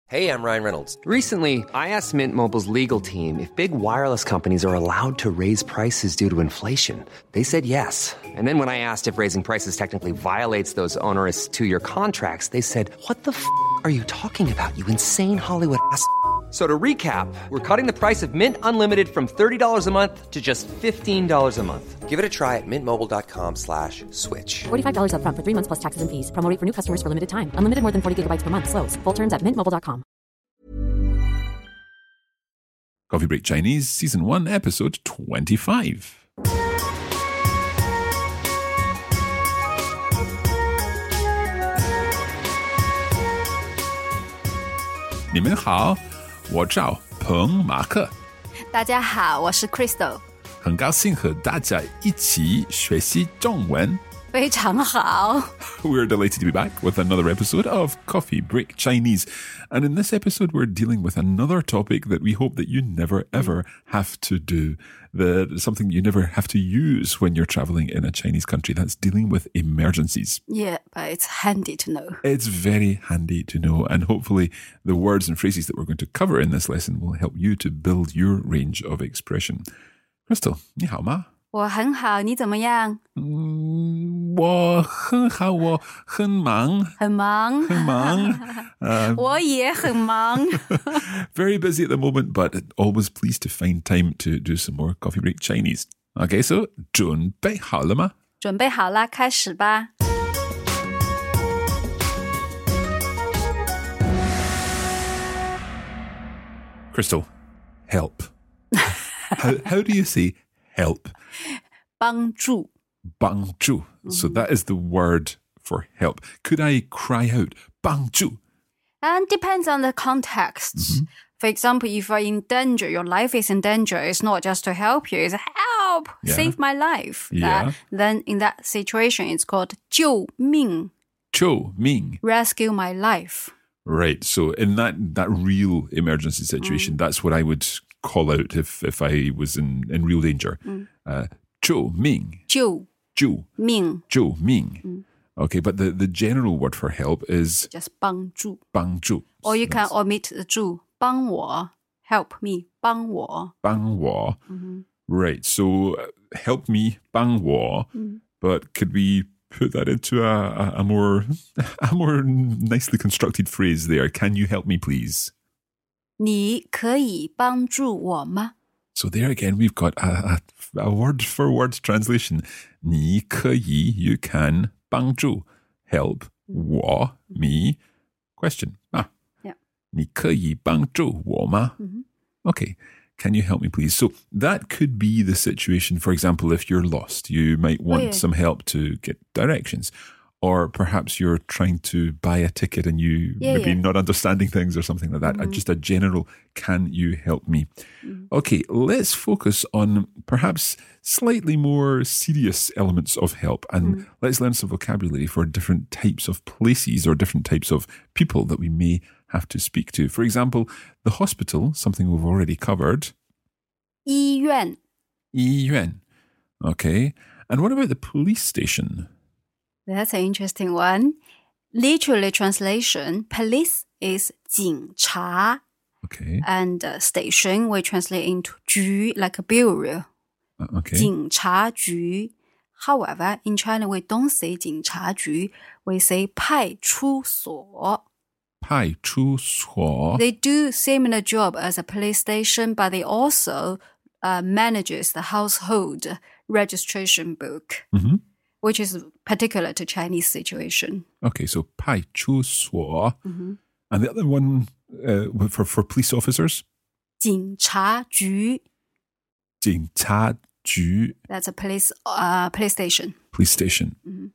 Hey, I'm Ryan Reynolds. Recently, I asked Mint Mobile's legal team if big wireless companies are allowed to raise prices due to inflation. They said yes. And then when I asked if raising prices technically violates those onerous two-year contracts, they said, "What the f*** are you talking about, you insane Hollywood ass?" So to recap, we're cutting the price of Mint Unlimited from $30 a month to just $15 a month. Give it a try at mintmobile.com/switch. $45 up front for 3 months plus taxes and fees. Promo rate for new customers for limited time. Unlimited more than 40 gigabytes per month. Slows full terms at mintmobile.com. Coffee Break Chinese, Season 1, Episode 25. 你们好，我叫彭马克。 大家好，我是 Crystal。 很高兴和大家一起学习中文。 非常好。 We're delighted to be back with another episode of Coffee Break Chinese. And in this episode, we're dealing with another topic that we hope that you never, ever have to do. Something you never have to use when you're traveling in a Chinese country. That's dealing with emergencies. Yeah, but it's handy to know. It's very handy to know. And hopefully the words and phrases that we're going to cover in this lesson will help you to build your range of expression. Crystal, 你好吗？ 我很好，你怎么样？ 我很好，我很忙。 很忙。 很忙。 我也很忙。 Very busy at the moment, but always pleased to find time to do some more Coffee Break Chinese. Okay, so 准备好了吗？ 准备好啦，开始吧。 Crystal, help. How do you say help? 帮助。 帮助. So that is the word for help. Could I cry out 帮助? And depends on the context. Mm-hmm. For example, if you're in danger, your life is in danger, it's not just to help you, it's help, save my life. Yeah. Then in that situation, it's called 救命. 救命. Rescue my life. Right. So in that real emergency situation, that's what I would call out if I was in real danger. 救命. 救命. 救命. Okay, but the general word for help is just 帮助. 帮助. Or you can omit the 助. 帮我. Help me. 帮我. 帮我. Right. So help me. 帮我. But could we put that into a more nicely constructed phrase there? Can you help me, please? 你可以帮助我吗? So there again, we've got a word-for-word translation. 你可以, you can, 帮助, help, 我, me, question. Yeah. 你可以帮助我吗? Okay, can you help me please? So that could be the situation, for example, if you're lost, you might want some help to get directions. Or perhaps you're trying to buy a ticket and you maybe not understanding things or something like that. Just a general, can you help me? Okay, let's focus on perhaps slightly more serious elements of help. And let's learn some vocabulary for different types of places or different types of people that we may have to speak to. For example, the hospital, something we've already covered. 医院. 医院. Okay. And what about the police station? That's an interesting one. Literally translation, police is 警察. Okay. And station, we translate into 局, like a bureau. Okay. 警察局. However, in China, we don't say 警察局, we say 派出所. 派出所. They do similar job as a police station, but they also manages the household registration book. Which is particular to Chinese situation. Okay, so 派出所. And the other one for police officers? 警察局. 警察局. That's a police station. Police station.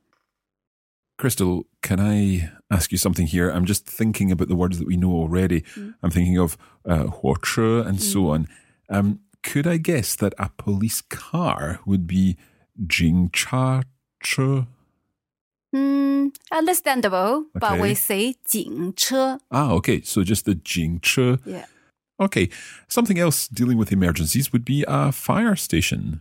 Crystal, can I ask you something here? I'm just thinking about the words that we know already. I'm thinking of 火车 and so on. Could I guess that a police car would be 警察车? Understandable, okay. but we say 警车. Okay, so just the 警车. Yeah. Okay, something else dealing with emergencies would be a fire station.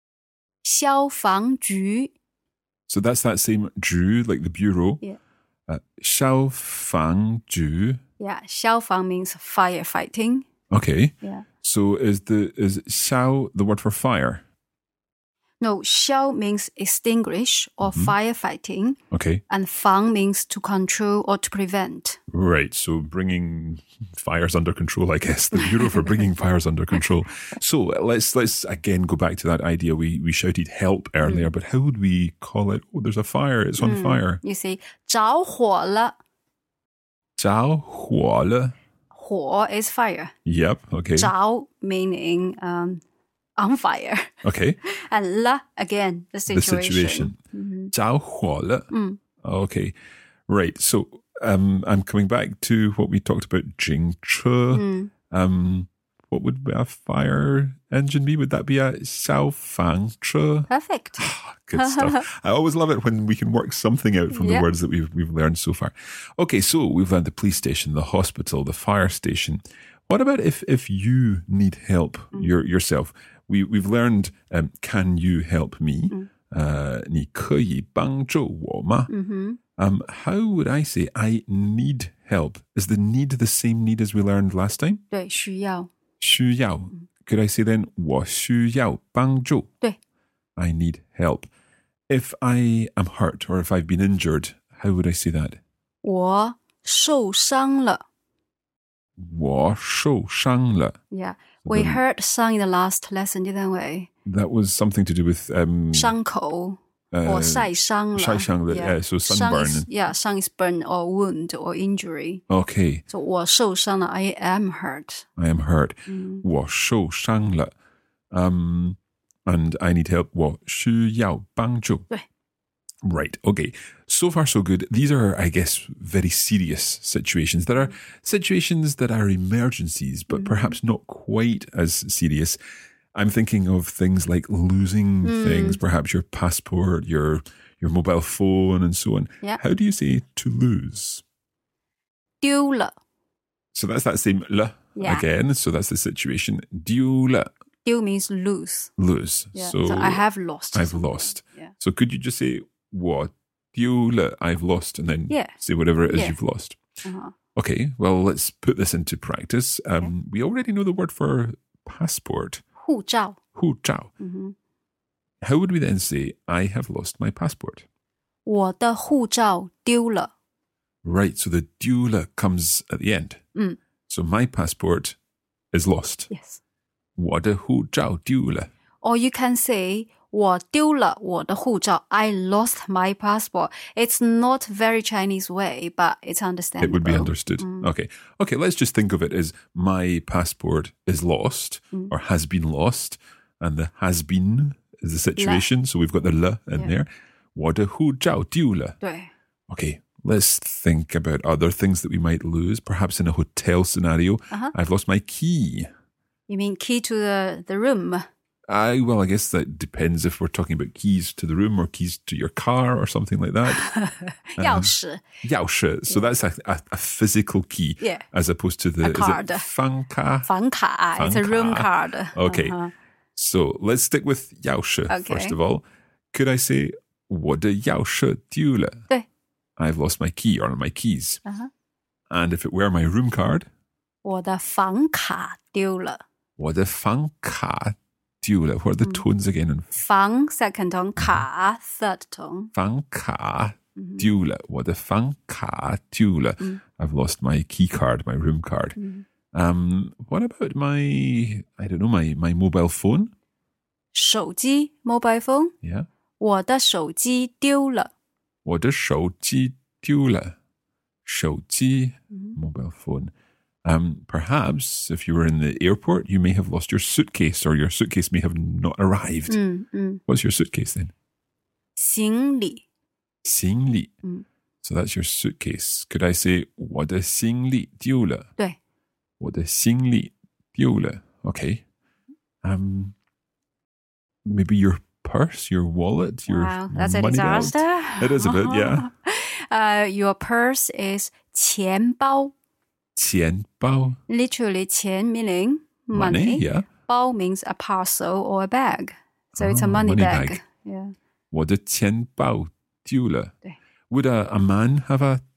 消防局. So that's that same 局, like the bureau. Yeah. 消防局. Yeah, 消防 means firefighting. Okay. Yeah. So is 消 the word for fire? No, 消 means extinguish or firefighting. Okay. And 防 means to control or to prevent. Right. So bringing fires under control, I guess. The Bureau for bringing fires under control. So let's again go back to that idea. We shouted help earlier, but how would we call it? Oh, there's a fire. It's on fire. You see, 着火了. 着火了. 火 is fire. Yep. Okay. 着 meaning on fire. Okay. And 了 again, the situation. 着火了. Okay. Right. So I'm coming back to what we talked about, 警车. What would a fire engine be? Would that be a 消防车? Perfect. Good stuff. I always love it when we can work something out from the words that we've learned so far. Okay, so we've learned the police station, the hospital, the fire station. What about if you need help yourself? We've learned, can you help me? 你可以帮助我吗? How would I say I need help? Is the need the same need as we learned last time? 对，需要。 需要. Could I say then, 我需要帮助? 对。 I need help. If I am hurt or if I've been injured, how would I say that? 我受伤了. 我受伤了. Yeah, we heard 伤 in the last lesson, didn't we? That was something to do with 伤口 or 晒伤了. 晒伤了, yeah, so sunburn. 伤 is burn or wound or injury. Okay. So 我受伤了, I am hurt. I am hurt. 我受伤了. And I need help. 我需要帮助. 对. Right. Okay. So far, so good. These are, I guess, very serious situations. There are situations that are emergencies, but perhaps not quite as serious. I'm thinking of things like losing things, perhaps your passport, your mobile phone, and so on. Yeah. How do you say to lose? 丢了. So that's that same le again. So that's the situation. 丢了. 丢 means lose. Lose. Yeah. So I have lost. I've lost. Yeah. So could you just say 我丢了, I've lost, and then say whatever it is you've lost? Okay, well, let's put this into practice. We already know the word for passport. 护照. 护照. How would we then say, I have lost my passport? 我的护照丢了. Right, so the 丢了 comes at the end. So my passport is lost. Yes. 我的护照丢了. Or you can say, 我丢了我的护照. I lost my passport. It's not very Chinese way, but it's understandable. It would be understood. Okay, let's just think of it as my passport is lost or has been lost. And the has been is the situation. So we've got the le in there. 我的护照丢了. 对. Okay, let's think about other things that we might lose. Perhaps in a hotel scenario, I've lost my key. You mean key to the room? Well, I guess that depends if we're talking about keys to the room or keys to your car or something like that. 钥匙. 钥匙. So that's a physical key as opposed to the card. Is it 房卡? 房卡. It's a room card. Okay. So let's stick with 钥匙 first of all. Could I say 我的钥匙丢了? 对. I've lost my key or my keys. And if it were my room card? 我的房卡丢了. 我的房卡丢了. What are the tones again? 房 second tone, 卡 third tone. 房卡丢了. 我的房卡丢了. I've lost my key card, my room card. What about my mobile phone? 手机 mobile phone. Yeah. 我的手机丢了. 我的手机丢了. 手机 mobile phone. Perhaps if you were in the airport, you may have lost your suitcase or your suitcase may have not arrived. What's your suitcase then? 行李. 行李. So that's your suitcase. Could I say 我的行李丢了? 对. 我的行李丢了. Okay. Maybe your purse, your wallet, your Wow, that's a money belt. disaster. It is a bit, yeah. Your purse is 钱包. 钱包. Literally 钱 meaning Money, yeah. 包 means a parcel or a bag. So it's a money bag. Yeah. 我的钱包丢了. 对. Would a man have a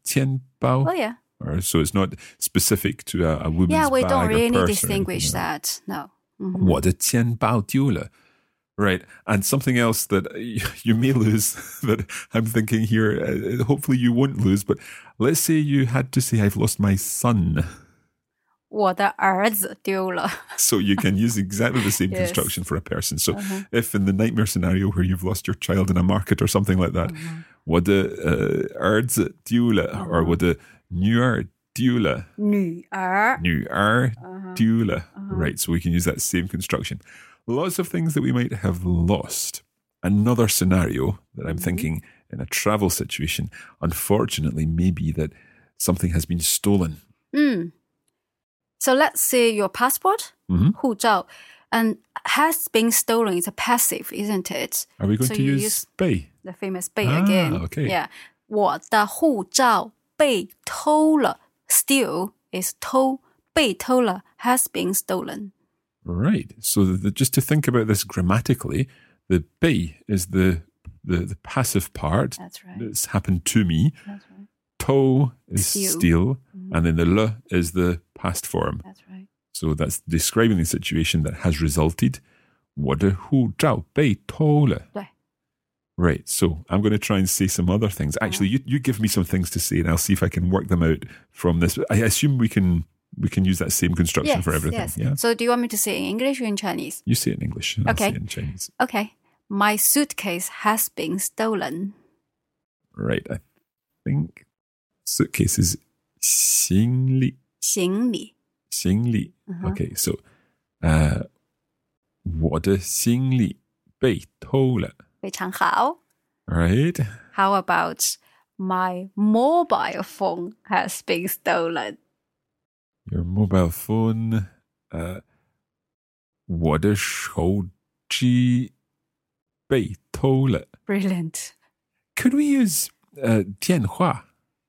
tian bao? Oh, yeah. Or, so it's not specific to a woman's Yeah, we bag don't or really purse or distinguish anything, that. No. 我的钱包丢了. Right. And something else that you may lose that I'm thinking here, hopefully you won't lose, but let's say you had to say, I've lost my son. 我的儿子丢了. So you can use exactly the same Yes. construction for a person. So if in the nightmare scenario where you've lost your child in a market or something like that, 我的儿子丢了, or 我的女儿丢了. 女儿. 丢了. Right, so we can use that same construction. Lots of things that we might have lost. Another scenario that I'm thinking in a travel situation, unfortunately, may be that something has been stolen. So let's say your passport, 护照, and has been stolen. It's a passive, isn't it? Are we going So to you use 被? the famous 被 again. Okay. Yeah. 我的护照被偷了. Steal is 偷. 被偷了 has been stolen. Right. So just to think about this grammatically, the 被 is the passive part. That's right. That's happened to me. That's right. 偷 is Steal. steal. And then the 了 is the past form. That's right. So that's describing the situation that has resulted. 我的护照被偷了. 对. Right. So I'm going to try and say some other things. Actually, you give me some things to say and I'll see if I can work them out from this. I assume we can use that same construction for everything. Yes. Yeah. So do you want me to say in English or in Chinese? You say it in English. And I'll Okay. say it in Chinese. Okay. My suitcase has been stolen. Right. I think suitcase is 行李. 行李. 行李. Okay. So, 我的行李被偷了. 非常好. Right. How about my mobile phone has been stolen? Your mobile phone. 我的手机被偷了. Brilliant. Could we use 电话?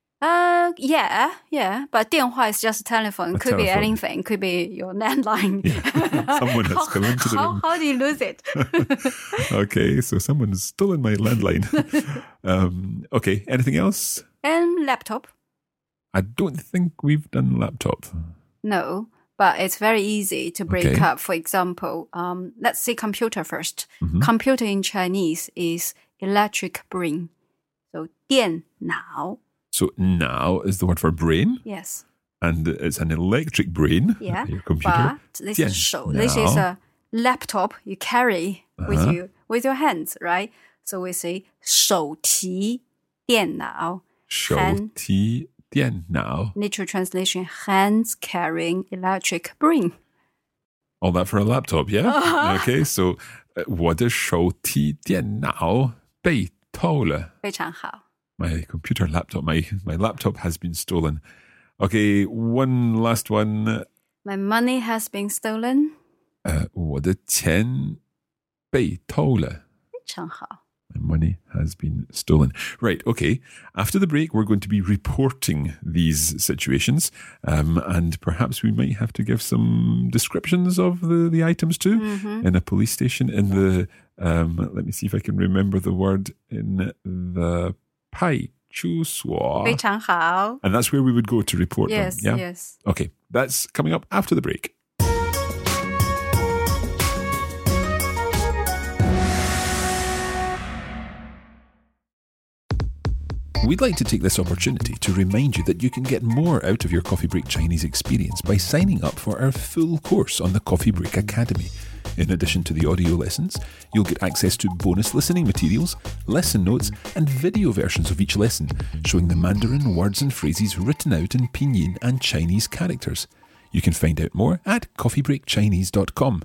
Yeah. But 电话 is just a telephone. A Could be telephone. anything. Could be your landline. Someone has come into the room. How do you lose it? Okay, so someone's stolen my landline. Okay, anything else? And laptop? I don't think we've done laptop. No, but it's very easy to break Okay. up. For example, let's say computer first. Computer in Chinese is electric brain. So 电脑. So now is the word for brain, Yes. and it's an electric brain. Yeah. Your computer. But this is 手. This 电脑. is a laptop you carry with your hands, right? So we say 手提电脑. 手提电脑. Literal translation, hands carrying electric brain. All that for a laptop, yeah? Okay, so 我的手提电脑被偷了. 非常好. My computer laptop, my laptop has been stolen. Okay, one last one. My money has been stolen. 我的钱被偷了. 非常好. My money has been stolen. Right, okay. After the break, we're going to be reporting these situations, and perhaps we might have to give some descriptions of the items too in a police station. In the, let me see if I can remember the word, in the 派出所. 非常好. And that's where we would go to report Yes, them. Yeah? yes. Okay, that's coming up after the break. We'd like to take this opportunity to remind you that you can get more out of your Coffee Break Chinese experience by signing up for our full course on the Coffee Break Academy. In addition to the audio lessons, you'll get access to bonus listening materials, lesson notes, and video versions of each lesson, showing the Mandarin words and phrases written out in Pinyin and Chinese characters. You can find out more at coffeebreakchinese.com.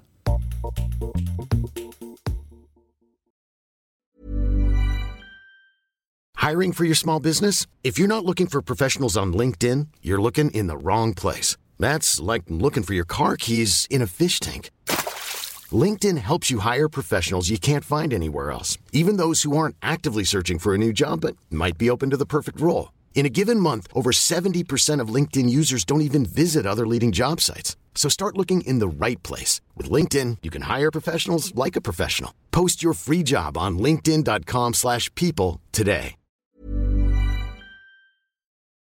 Hiring for your small business? If you're not looking for professionals on LinkedIn, you're looking in the wrong place. That's like looking for your car keys in a fish tank. LinkedIn helps you hire professionals you can't find anywhere else, even those who aren't actively searching for a new job but might be open to the perfect role. In a given month, over 70% of LinkedIn users don't even visit other leading job sites. So start looking in the right place. With LinkedIn, you can hire professionals like a professional. Post your free job on linkedin.com/people today.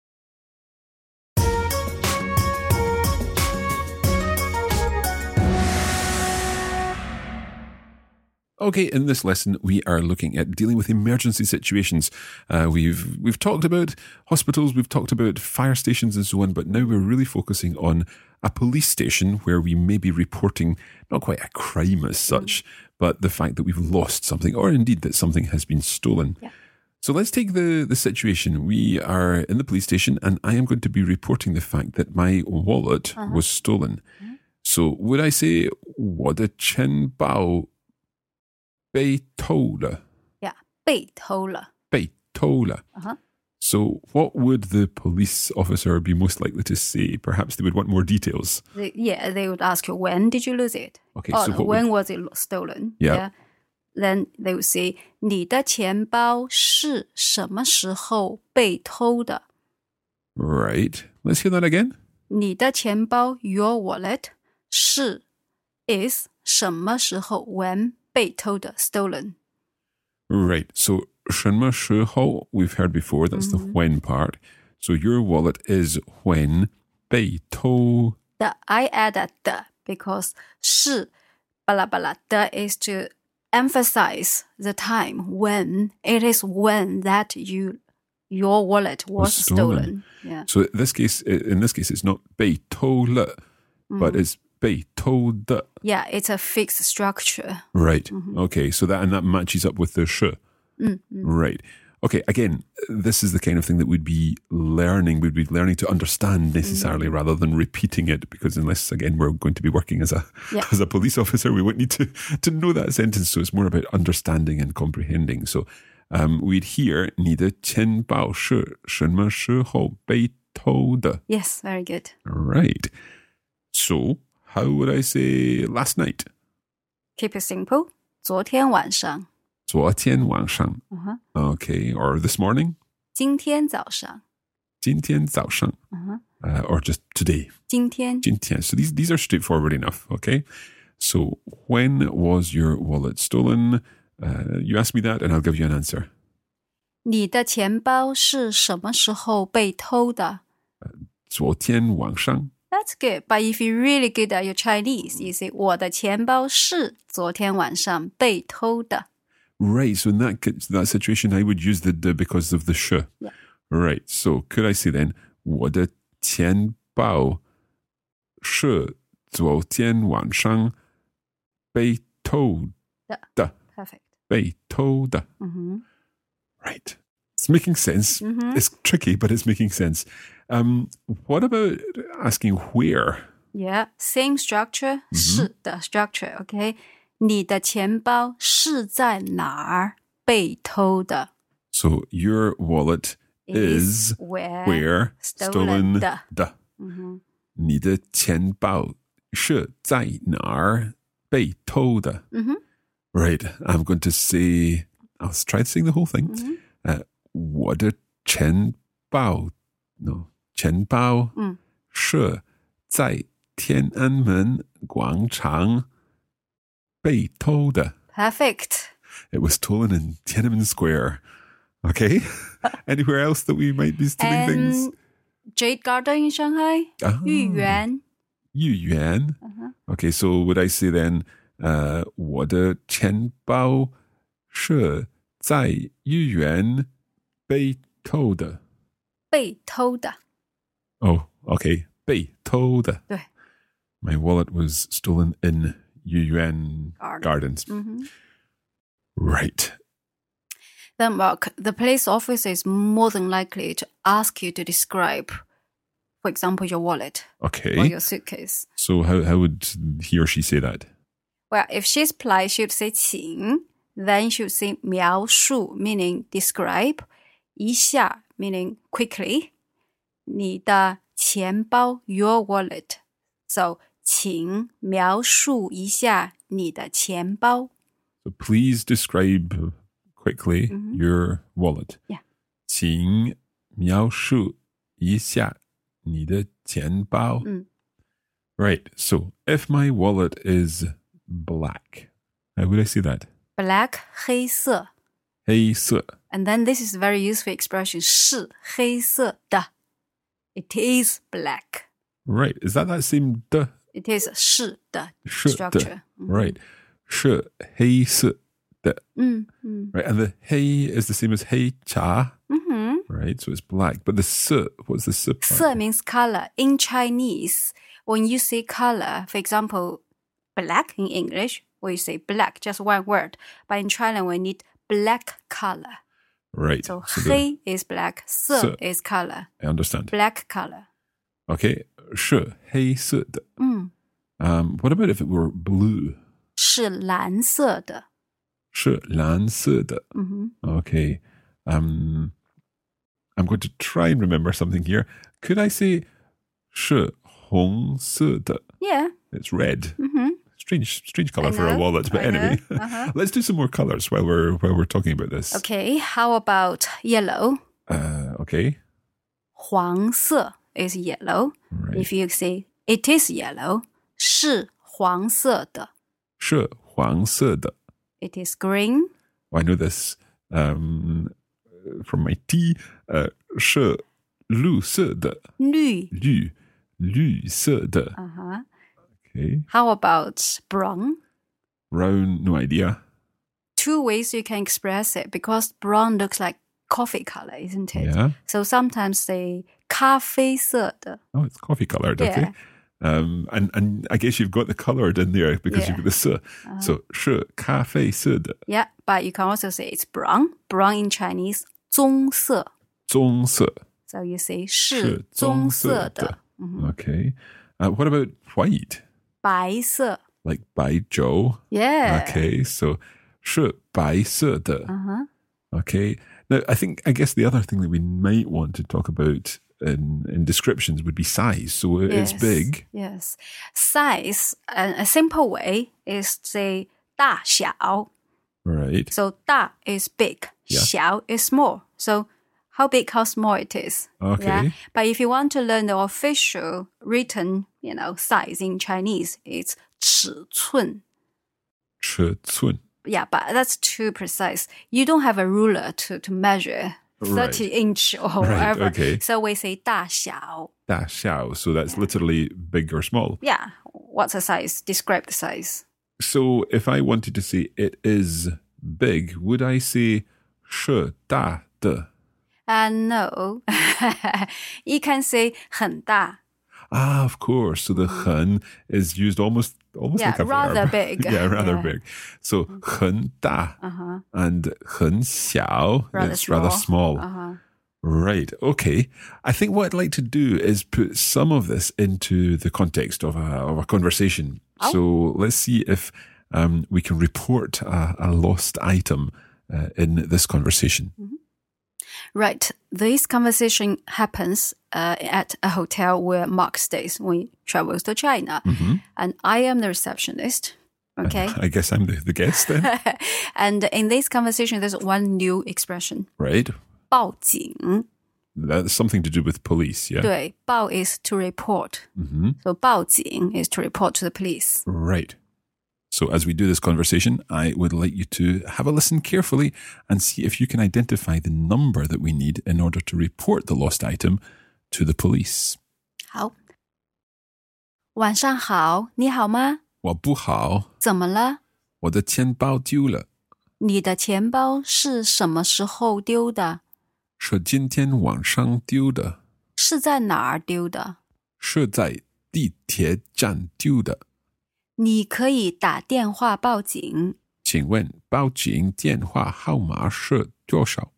Okay, in this lesson, we are looking at dealing with emergency situations. We've talked about hospitals, we've talked about fire stations and so on, but now we're really focusing on a police station where we may be reporting not quite a crime as such, but the fact that we've lost something, or indeed that something has been stolen. Yeah. So let's take the situation. We are in the police station and I am going to be reporting the fact that my wallet was stolen. So would I say, 我的钱包被偷了? Yeah, 被偷了. 被偷了. So what would the police officer be most likely to say? Perhaps they would want more details. They would ask you, when did you lose it? Okay, or so when was it stolen? Yeah. Then they would say, 你的钱包是什么时候被偷的? Right. Let's hear that again. 你的钱包 your wallet 是 is 什么时候 when 被偷的 stolen. Right. So 什么时候 we've heard before. That's the when part. So your wallet is when 被偷. I added 的 because 是 blah blah the is to emphasize the time when it is when that your wallet was stolen. Yeah. So in this case, it's not 被偷了, but it's 被偷的. Yeah, it's a fixed structure. Right. Okay. So that matches up with the 是. Right. Okay. Again, this is the kind of thing that we'd be learning to understand necessarily rather than repeating it, because unless, again, we're going to be working as a police officer, we won't need to know that sentence. So it's more about understanding and comprehending. So we'd hear 你的钱包是什么时候被偷的? Yes, very good. Right. So how would I say last night? Keep it simple. 昨天晚上. 昨天晚上. Okay. Or this morning? 今天早上. 今天早上. Or just today? 今天. 今天. So these are straightforward enough. Okay. So when was your wallet stolen? You ask me that and I'll give you an answer. 你的钱包是什么时候被偷的? 昨天晚上. That's good. But if you're really good at your Chinese, you say 我的钱包是昨天晚上被偷的. Right. So in that situation, I would use the because of the 是. Yeah. Right. So could I say then, 我的钱包是昨天晚上被偷的. Perfect. 被偷的. Right. It's making sense. It's tricky, but it's making sense. What about asking where? Yeah, same structure, 是的 structure, okay? 你的钱包是在哪儿被偷的? So your wallet is where stolen 的. 你的钱包是在哪儿被偷的? Right. I'm going to say, I'll try to sing the whole thing. 我的钱包 钱包是在天安门广场被偷的. Perfect. It was stolen in Tiananmen Square. Okay. Anywhere else that we might be stealing things? Jade Garden in Shanghai. Yuyuan. Yuyuan. Okay, so would I say then, 我的钱包是在Yuyuan被偷的. 被偷的. Oh, okay. 被偷的. 对. My wallet was stolen in Yuyuan Gardens. Right. Then, Mark, the police officer is more than likely to ask you to describe, for example, your wallet Okay. or your suitcase. So how would he or she say that? Well, if she's polite, she would say 请, then she would say 描述, meaning describe, 一下, meaning quickly, 你的钱包 your wallet. So, 请描述一下你的钱包. So please describe quickly your wallet. Yeah. 请描述一下你的钱包. Right. So if my wallet is black, how would I say that? Black, 黑色. 黑色. And then this is a very useful expression, 是黑色的. It is black. Right. Is that same 的? It is 是的是的. structure. Right. 是黑色 Right, and the hei is the same as hei cha. Right, so it's black. But the se, what's the se part? Se means color. In Chinese, when you say color, for example, black in English, we say black, just one word. But in China, we need black color. Right. So hei is black, se is color. I understand. Black color. Okay, 是黑色的. What about if it were blue? 是蓝色的. 是蓝色的. Okay. I'm going to try and remember something here. Could I say 是红色的? Yeah. It's red. Strange color for a wallet, but anyway. Let's do some more colors while we're talking about this. Okay, how about yellow? Okay. 黄色 is yellow. Right. If you say it is yellow, 是黄色的. 是黄色的. It is green. I know this from my tea. 是绿色的. 绿色的. Okay. How about brown? Brown, no idea. Two ways you can express it because brown looks like coffee color, isn't it? Yeah. So sometimes say 咖啡色的. Oh, it's coffee colored. Yeah. Okay. And I guess you've got the colored in there because you've got the se. So 是咖啡色的. Yeah, but you can also say it's brown. Brown in Chinese, 棕色. 棕色. So you say 是棕色的. Okay. What about white? 白色. Like 白粥. Yeah. Okay, so 是白色的. Okay. Now, I guess the other thing that we might want to talk about in descriptions would be size. So it's big. Yes. Size, a simple way is to say 大小. Right. So 大 is big, 小 is small. So how big, how small it is. Okay. Yeah? But if you want to learn the official written, size in Chinese, it's 尺寸. 尺寸. Yeah, but that's too precise. You don't have a ruler to measure 30 inch or whatever. Okay. So we say 大小. 大小. So that's literally big or small. Yeah. What's the size? Describe the size. So if I wanted to say it is big, would I say 是大的? No. You can say 很大. Ah, of course. So the 很 is used almost like a rather verb. big. Yeah, rather big. So 很大 and 很小, it's rather small. Right. Okay. I think what I'd like to do is put some of this into the context of a conversation. Oh. So let's see if we can report a lost item in this conversation. Right. This conversation happens at a hotel where Mark stays when he travels to China. And I am the receptionist. Okay. I guess I'm the guest then. And in this conversation, there's one new expression. Right. 报警. That's something to do with police, yeah? 对, 报 is to report. So 报警 is to report to the police. Right. So as we do this conversation, I would like you to have a listen carefully and see if you can identify the number that we need in order to report the lost item to the police. 好。晚上好，你好吗？ 我不好。 怎么了？ 我的钱包丢了。 你的钱包是什么时候丢的？ 是今天晚上丢的。 是在哪儿丢的？ 是在地铁站丢的。 你可以打电话报警。 请问报警电话号码是多少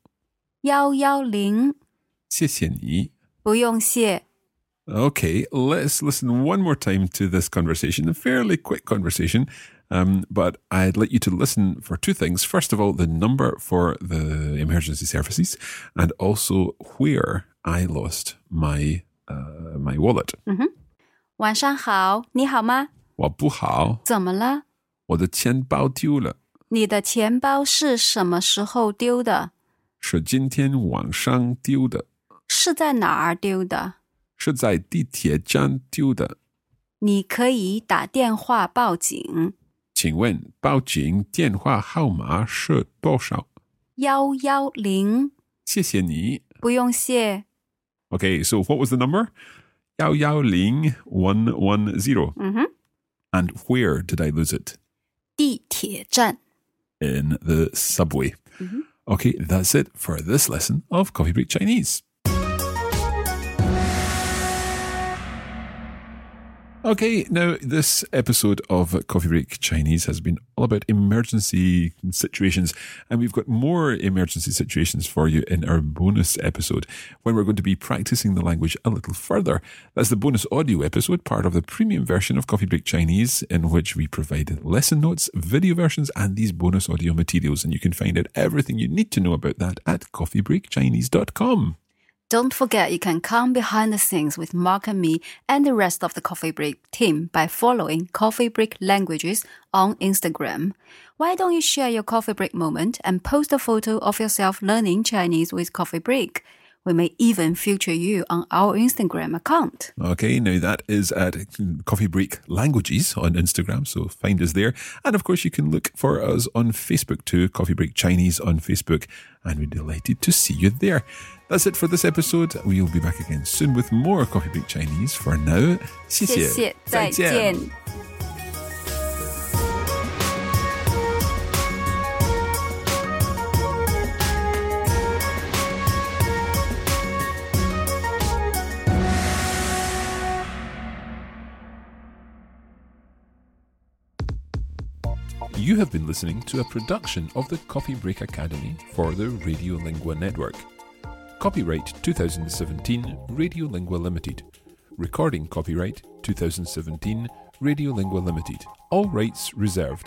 ？110。 谢谢你。 不用谢。 Okay, let's listen one more time to this conversation, a fairly quick conversation, but I'd like you to listen for two things. First of all, the number for the emergency services and also where I lost my wallet. 晚上好，你好吗？ 我不好。 怎么了？ 我的钱包丢了。 你的钱包是什么时候丢的？ 是今天晚上丢的。 是在哪儿丢的？ 是在地铁站丢的。 你可以打电话报警。 请问报警电话号码是多少 ？110。 谢谢你。 不用谢。 Okay, so what was the number? 110 110. And where did I lose it? 地铁站。 in the subway. Okay, that's it for this lesson of Coffee Break Chinese. Okay, now this episode of Coffee Break Chinese has been all about emergency situations, and we've got more emergency situations for you in our bonus episode when we're going to be practicing the language a little further. That's the bonus audio episode, part of the premium version of Coffee Break Chinese, in which we provide lesson notes, video versions, and these bonus audio materials, and you can find out everything you need to know about that at coffeebreakchinese.com. Don't forget you can come behind the scenes with Mark and me and the rest of the Coffee Break team by following Coffee Break Languages on Instagram. Why don't you share your coffee break moment and post a photo of yourself learning Chinese with Coffee Break? We may even feature you on our Instagram account. Okay, now that is at Coffee Break Languages on Instagram, so find us there. And of course, you can look for us on Facebook too, Coffee Break Chinese on Facebook, and we're delighted to see you there. That's it for this episode. We'll be back again soon with more Coffee Break Chinese. For now, 谢谢， 谢谢，再见。 再见。You have been listening to a production of the Coffee Break Academy for the Radiolingua Network. Copyright 2017 Radiolingua Limited. Recording copyright 2017 Radiolingua Limited. All rights reserved.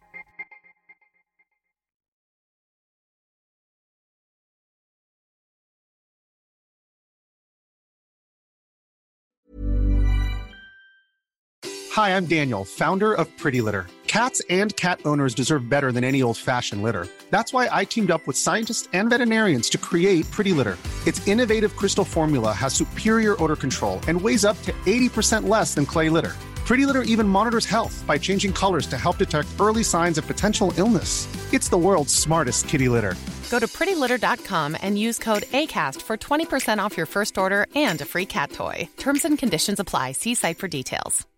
Hi, I'm Daniel, founder of Pretty Litter. Cats and cat owners deserve better than any old-fashioned litter. That's why I teamed up with scientists and veterinarians to create Pretty Litter. Its innovative crystal formula has superior odor control and weighs up to 80% less than clay litter. Pretty Litter even monitors health by changing colors to help detect early signs of potential illness. It's the world's smartest kitty litter. Go to prettylitter.com and use code ACAST for 20% off your first order and a free cat toy. Terms and conditions apply. See site for details.